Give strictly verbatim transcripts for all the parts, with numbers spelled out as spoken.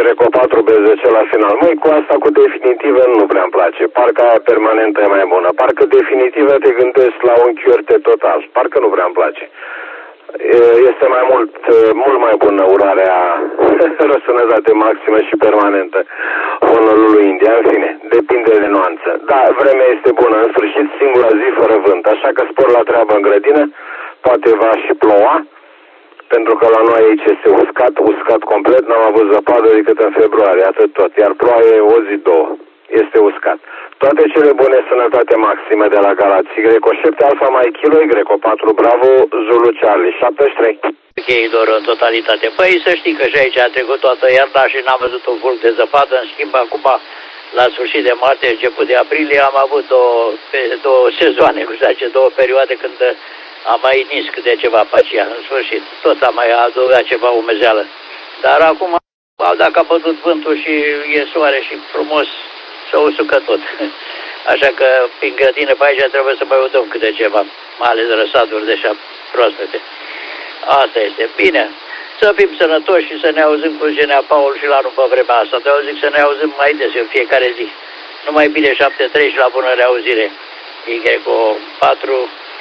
Greco patru B zece la final. Măi, cu asta cu definitivă nu prea îmi place. Parcă aia permanentă e mai bună. Parcă definitivă te gândesc la un chiorte total. Parcă nu prea îmi place. Este mai mult, mult mai bună urarea răsunătate maximă și permanentă onului India. În fine, depinde de nuanță. Da, vremea este bună. În sfârșit, singura zi fără vânt. Așa că spor la treabă în grădină. Poate va și ploua. Pentru că la noi aici este uscat, uscat complet, n-am avut zăpadă decât în februarie, atât tot, iar ploaie o zi, două, este uscat. Toate cele bune, sănătate maximă de la Galați, Greco șapte Alfa mai Kilo, Greco patru Bravo, Zulu Charlie, șaptezeci și trei. Ok, doar în totalitate. Păi să știi că și aici a trecut toată iarna și n-am văzut un fulg de zăpadă, în schimb acum, la sfârșit de martie, început de aprilie, am avut două, două sezoane, cum se zice, două perioade când am mai nins câte ceva pe aceea, în sfârșit. Tot am mai adăugat ceva umezeală. Dar acum, dacă a bătut vântul și e soare și frumos, să usucă tot. Așa că, prin grădină pe aici trebuie să mai udăm câte ceva, mai ales răsaduri de așa proaspete. Asta este. Bine, să fim sănătoși și să ne auzim cu Genea Paul și la nu pe vremea asta. Te zic să ne auzim mai des în fiecare zi. Numai bine șapte trei și la bună reauzire. Y patru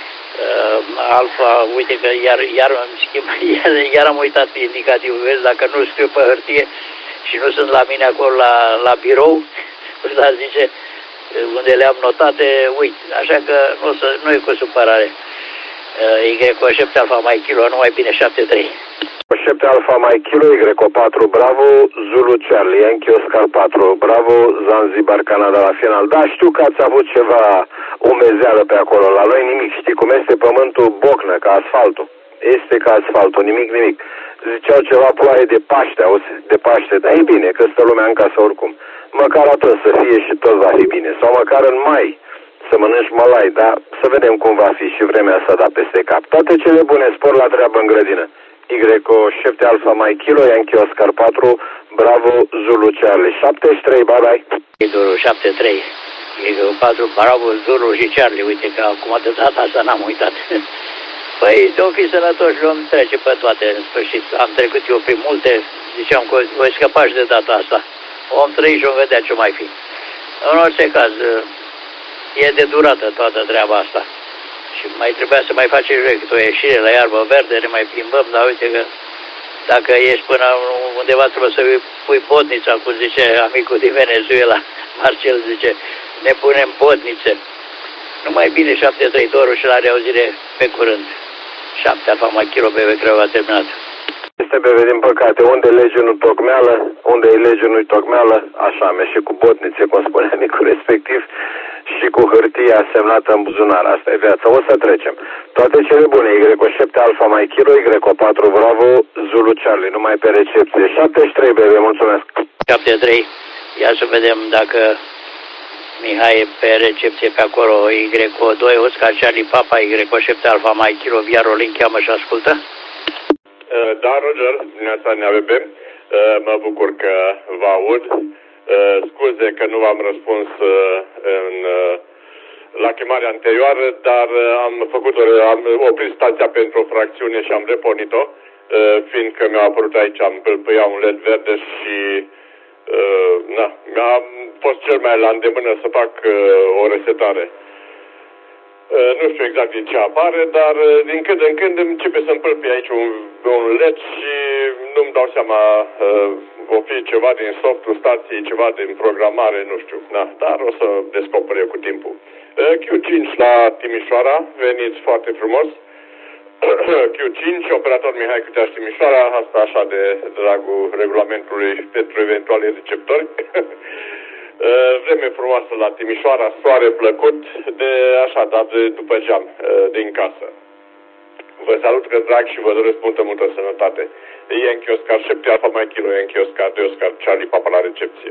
Uh, Alfa, uite că iar, iar, schimb, iar, iar am uitat indicativul, vezi, dacă nu scriu pe hârtie și nu sunt la mine acolo la, la birou, dar zice, unde le-am notate, uite, așa că nu, să, nu e cu supărare. Uh, Y șapte Alfa mai Kilo, numai bine șapte trei. șapte Alfa mai Kilo, Y patru Bravo, Zulu Charlie, Yankee Oscar patru Bravo, Zanzibar, Canada la final. Da, știu că ați avut ceva umezeală pe acolo, la noi nimic, știi cum este pământul bocnă, ca asfaltul. Este ca asfaltul, nimic, nimic. Ziceau ceva ploaie de Paște, de Paște, dar e bine, că stă lumea în casă oricum. Măcar atunci să fie și tot va fi bine, sau măcar în mai să mănânci mălai, dar să vedem cum va fi și vremea asta da peste cap. Toate cele bune, spor la treabă în grădină. Y șapte Alfa mai Kilo, Yankee Oscar patru, Bravo, Zulu Charlie, șaptezeci și trei, bye bye. Zulu șapte trei, Y patru, Bravo, Zulu și Charlie, uite că acum de data asta n-am uitat. Păi, de-o fi sănătoși, vom trece pe toate, în sfârșit. Am trecut eu prin multe, ziceam că voi scăpa și de data asta. Om trăi și vom vedea ce mai fi. În orice caz, e de durată toată treaba asta. Și mai trebuia să mai facem și o ieșire la iarbă verde, ne mai plimbăm, dar uite că dacă ești până undeva trebuie să pui podnița, cum zice amicul din Venezuela, Marcel zice, ne punem podnițe. Numai bine șapte trei Doru și la reauzire pe curând. șapte Alfa mai Kilo, B V Craiova a terminat. Este B V, din păcate, unde lege nu tocmeală, unde e lege nu-i tocmeală, așa, merg și cu botnițe, cum spunea micul respectiv, și cu hârtia semnată în buzunar. Asta e viața. O să trecem. Toate cele bune. Y șapte Alfa mai Kilo, Y patru Bravo, Zulu Charlie. Numai pe recepție. șaptezeci și trei, B V, mulțumesc. șapte trei. Ia să vedem dacă Mihai e pe recepție pe acolo. Y doi, Oscar Charlie Papa, Y șapte Alfa mai Kilo, Viarolin cheamă și ascultă. Da, Roger, dimineața ne A B B. Mă bucur că vă aud. Uh, scuze că nu v-am răspuns uh, în, uh, la chemarea anterioară, dar uh, am făcut o, am oprit stația pentru o fracțiune și am repornit-o, uh, fiindcă mi-a apărut aici, am pâlpâia un L E D verde și uh, na, mi-am fost cel mai la îndemână să fac uh, o resetare. Uh, nu știu exact din ce apare, dar uh, din când în când începe să-mi pâlpie aici un, un L E D și nu-mi dau seama, uh, o fi ceva din softul stației, ceva din programare, nu știu, da, dar o să descoper eu cu timpul. Uh, Q cinci la Timișoara, veniți foarte frumos. Q cinci, operator Mihai Câteaș Timișoara, asta așa de dragul regulamentului pentru eventuale receptori. Vreme frumoasă la Timișoara, soare plăcut, de așa, dar de după geam, din casă. Vă salut că drag și vă doresc multă, multă sănătate. Yankee Oscar șapte Alfa mai Kilo, Yankee Oscar doi Oscar Charlie Papa la recepție.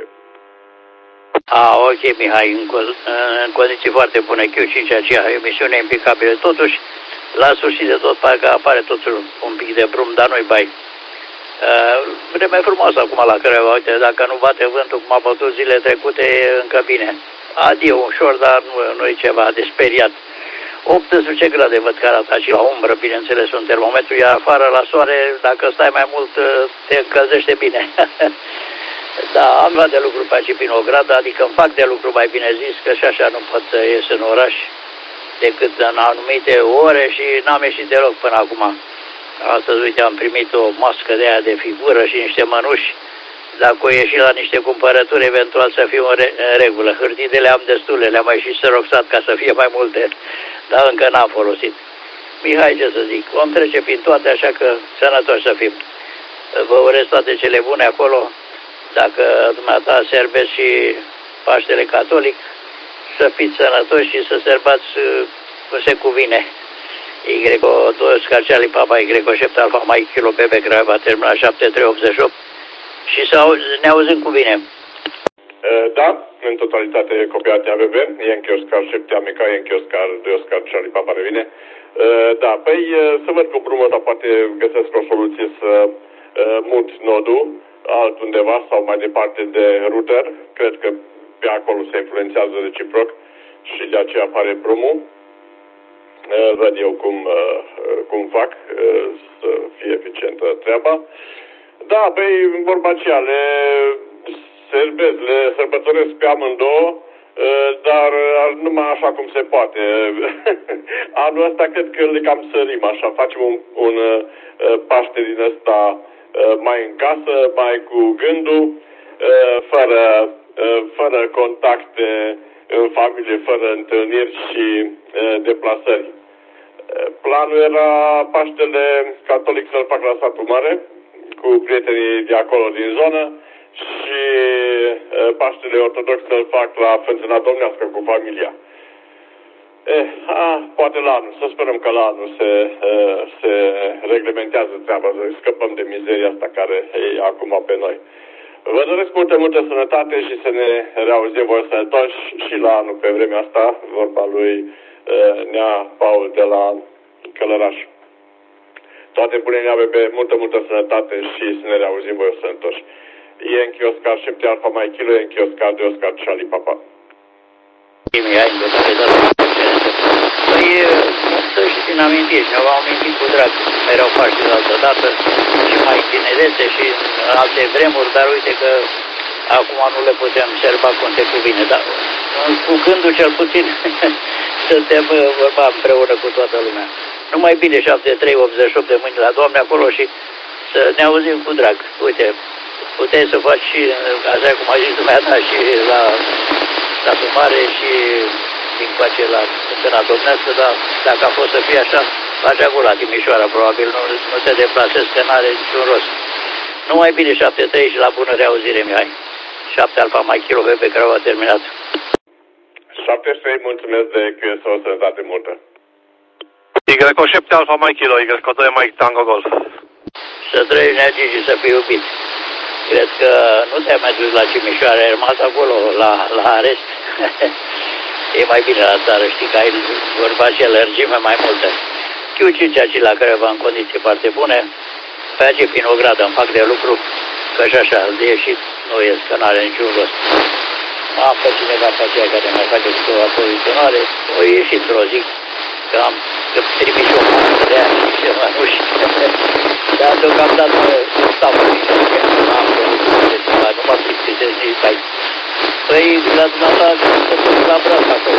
A, ok, Mihai, în, co în condiții foarte bune, Q cinci, aceea emisiune impecabilă. Totuși, la sfârșit de tot, parcă apare totul un pic de brum, dar nu-i bai. Uh, vreme frumoasă acum la Craiova, uite, dacă nu bate vântul cum a bătut zile trecute, e încă bine. Adio, ușor, dar nu, nu e ceva de speriat. optsprezece grade văd că arată și la umbră, bineînțeles, un termometru, iar afară la soare, dacă stai mai mult, te încălzește bine. Da, am luat de lucru pe aici prin Ograd, adică îmi fac de lucru, mai bine zis, că și așa nu pot să ies în oraș decât în anumite ore și n-am ieșit deloc până acum. Astăzi, uite, am primit o mască de aia de figură și niște mănuși. Dacă o ieși la niște cumpărături, eventual să fiu în, re în regulă. Hârtidele am destule, le-am mai și săroxat ca să fie mai multe, dar încă n-am folosit. Mihai, ce să zic, vom trece prin toate, așa că sănătoși să fim. Vă urez toate cele bune acolo. Dacă dumneata serbeți și Paștele Catolic, să fiți sănătoși și să serbați cum se cuvine. Y doi Oscar Charlie Papa, Y șapte Alfa Mike Kilo Bebe Craiova, terminat șapte trei optzeci și opt și să ne auzim cu bine. Da, în totalitate copiate A B B, Yankee Oscar șapte Amica, Yankee Oscar doi Oscar Charlie Papa revine. Da, păi să văd cu prumă, dar poate găsesc o soluție să mut nodul altundeva sau mai departe de router. Cred că pe acolo se influențează reciproc și de aceea apare brumul. Văd eu cum, cum fac să fie eficientă treaba. Da, păi, vorba aceea, le serbez, le sărbătoresc pe amândouă, dar numai așa cum se poate. Anul ăsta cred că le cam sărim așa, facem un, un Paște din ăsta mai în casă, mai cu gândul, fără, fără contacte în familie, fără întâlniri și deplasări. Planul era Paștele Catolic să-l fac la satul mare, cu prietenii de acolo din zonă, și Paștele Ortodox să-l fac la Fântâna Domnească cu familia. Eh, a, poate la anul, să sperăm că la anul se, se reglementează treaba, să scăpăm de mizeria asta care e acum pe noi. Vă doresc multă, multă sănătate și să ne reauzim voi sănătoși și la anul pe vremea asta, vorba lui Nea Paul de la Călăraș. Toate bunele A B B, multă, multă sănătate și să ne reauzim voi sănătoși. Yankee Oscar șapte Alfa Mike Kilo, Yankee Oscar doi Oscar Charlie Papa. Păi, să și din amintiri, ne-au amintit cu drag, mereu faci de altă dată și mai tinerețe și în alte vremuri, dar uite că acum nu le putem serva cum se cuvine, dar cu gândul cel puțin suntem vorba împreună cu toată lumea. Numai bine, șapte trei optzeci și opt de mâini la Doamne acolo și să ne auzim cu drag. Uite, puteai să faci și, așa cum a zis dumneata, și la satul mare și din coace la Fântâna Domnească, dar dacă a fost să fie așa, faci acolo la Timișoara, probabil nu, nu te deplasezi, că n-are niciun rost. Numai bine, șapte trei și la bună reauzire, Mihai. șapte Alfa Mike Kilo Bebe Craiova terminat. șapte trei, mulțumesc de că este o sănătate multă. Y șapte Alfa Mike Kilo, Y doi Mike Tango Golf. Să trăiești, Nea Gigi, să fii iubit. Cred că nu te-ai mai dus la Timișoara, ai rămas acolo, la, la arest. E mai bine la țară, știi că ai vorba și lărgime mai multă. Chiu cinci aici la Craiova în condiții foarte bune. Pe aici prin Ogradă îmi fac de lucru, că și așa, de ieșit nu ies, că n-are niciun rost. Am pe cineva pe aceea care mai face cu o aprovisionare, o ieșit într-o zi, că am că trimis o masă de aia și ce mănuși. Dar deocamdată stau pe niște, n-am de ceva, nu mă plictisesc nici aici. Păi, la dumneavoastră, să duc la braț acolo.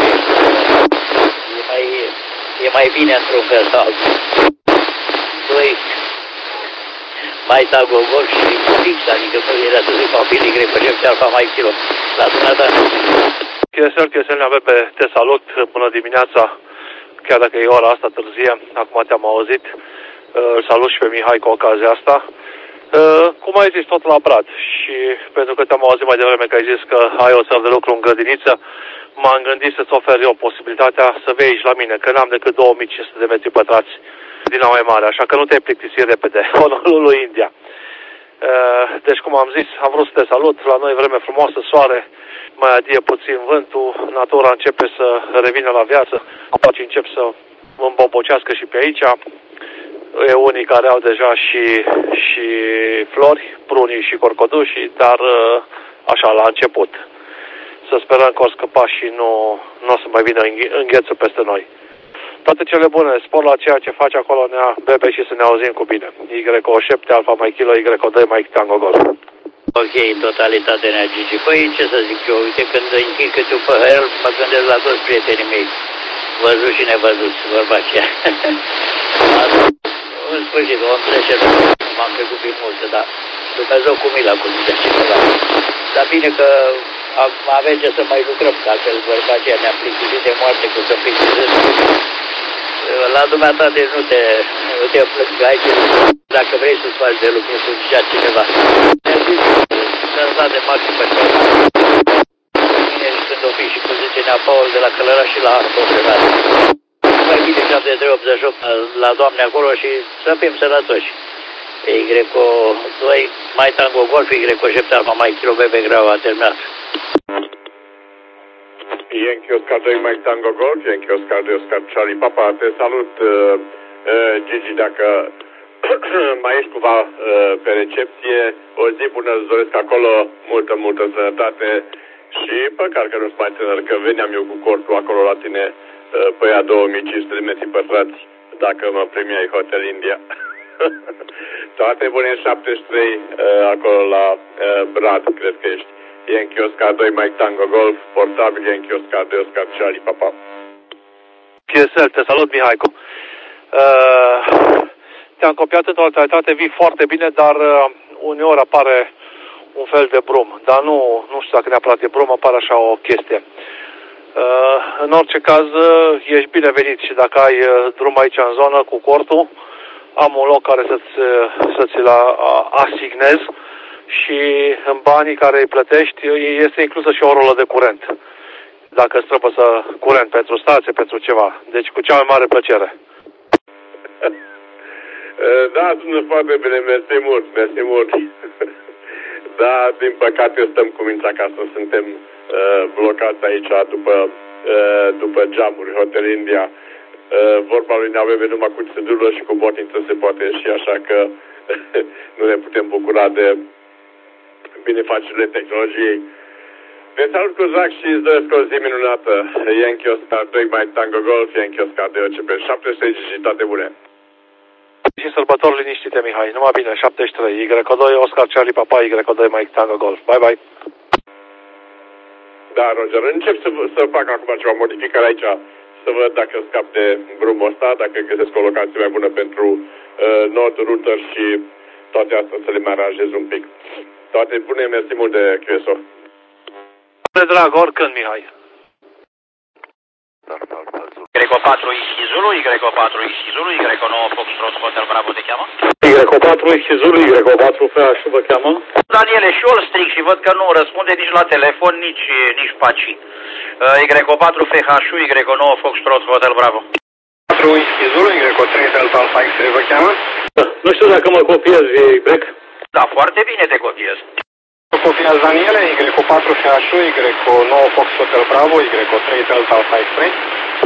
E mai, e mai bine într-un fel sau altul. Doi, mai tagogol și fix, adică nu era să zic mobilii grei, pe ce Alfa Mike Kilo. La dumneavoastră. Chesel, Chesel, ne-a pe te salut, bună dimineața, chiar dacă e ora asta târzie, acum te-am auzit. Îl salut și pe Mihai cu ocazia asta. Uh, cum ai zis, tot la Brad, și pentru că te-am auzit mai devreme că ai zis că ai o țară de lucru în grădiniță, m-am gândit să-ți ofer eu posibilitatea să vei aici la mine, că n-am decât două mii cinci sute de metri pătrați din la mai mare, așa că nu te-ai plictisit repede, onorul lui India. Uh, deci, cum am zis, am vrut să te salut, la noi vreme frumoasă, soare, mai adie puțin vântul, natura începe să revină la viață, apoi încep să îmbobocească și pe aici. E unii care au deja și, și flori, prunii și corcodușii, dar așa, la început. Să sperăm că o scăpa și nu, nu o să mai vină înghețul peste noi. Toate cele bune, spor la ceea ce faci acolo, Nea Bebe, și să ne auzim cu bine. Y șapte Alfa Mike Kilo, Y doi Mike Tango Golf. Ok, în totalitate, Nea Gigi. Păi, ce să zic eu, uite, când închid câte un păhăr, mă gândesc la toți prietenii mei, văzut și nevăzuți, vorba aceea. În sfârșit, om trece, m-am trecut prin multe, dar Dumnezeu cu mila, cum zice cineva. Dar bine că avem ce să mai lucrăm, că altfel vorba aceea ne-am plictisit de moarte, cu să plictisesc. La dumneata, deci nu te, nu te plâng, ai ce, dacă vrei să-ți faci de lucru, cum zicea cineva. Mi-a zis, să-ți da de maxim pe cealaltă. Mine când o fi și cu zice Nea Paul de la Călăraș și la Artoșerat. Mai bine șapte trei optzeci și opt la Doamne acolo și să fim sănătoși. Y doi, mai Tango Golf, Y șapte Alfa, mai Kilo Bebe Grau a terminat. Yankee Oscar doi, Mike Tango Golf, Yankee Oscar doi, Oscar Charlie Papa, te salut, uh, uh, Gigi, dacă mai ești cumva uh, pe recepție, o zi bună îți doresc acolo, multă, multă sănătate și păcat că nu-ți mai tânăr, că veneam eu cu cortul acolo la tine uh, pe ea două mii cinci sute de metri pătrați, dacă mă premiai Hotel India. Toate bune în șaptezeci și trei uh, acolo la uh, Brad, cred că ești. Yankee Oscar doi, Mike Tango Golf, portabil Yankee Oscar doi, Oscar Charlie Papa. P S L, te salut, Mihaicu. Uh, te-am copiat în totalitate, vii foarte bine, dar uh, uneori apare un fel de brum. Dar nu, nu știu dacă neapărat e brum, apare așa o chestie. Uh, în orice caz, uh, ești binevenit și dacă ai uh, drum aici în zonă cu cortul, am un loc care să-ți, să-ți-l asignez și în banii care îi plătești este inclusă și o rolă de curent. Dacă îți trebuie să curent pentru stație, pentru ceva. Deci cu cea mai mare plăcere. Da, sună foarte bine, mersi mult, mersi mult. Da, din păcate stăm cu mința acasă, suntem uh, blocați aici după, uh, după geamuri, Hotel India. Uh, vorba lui Neaveve numai cu țedulă și cu botniță se poate ieși, așa că nu ne putem bucura de binefacerile tehnologiei. Te salut cu drag și îți doresc o zi minunată. Yankee Oscar doi, Mike Tango Golf, Yankee Oscar doi, O C P șaptezeci și trei și toate bune. Și sărbători liniștite, Mihai. Numai bine, șaptezeci și trei. Y doi, Oscar Charlie Papa, Y doi, Mike Tango Golf. Bye, bye. Da, Roger, încep să, să fac acum ceva modificare aici, să văd dacă scap de drumul ăsta, dacă găsesc o locație mai bună pentru uh, node, router și toate astea să le mai aranjez un pic. Toate bune, mersi mult de Q S O. De drag, oricând, Mihai. Y patru X Zulu, Y patru X Zulu, Y nouă Foxtrot Hotel Bravo te cheamă? Y patru X Zulu, Y patru F H vă cheamă? Daniele, și eu îl stric și văd că nu răspunde nici la telefon, nici, nici Paci. Y patru F H Y nouă Foxtrot Hotel Bravo. patru X Zulu, Y trei Delta Alpha X-ray vă cheamă? Da, nu știu dacă mă copiezi, Y. Da, foarte bine te copiez. Copiați Daniele, Y patru F H Y nouă Fox Hotel Bravo, Y trei Delta Alpha X-ray.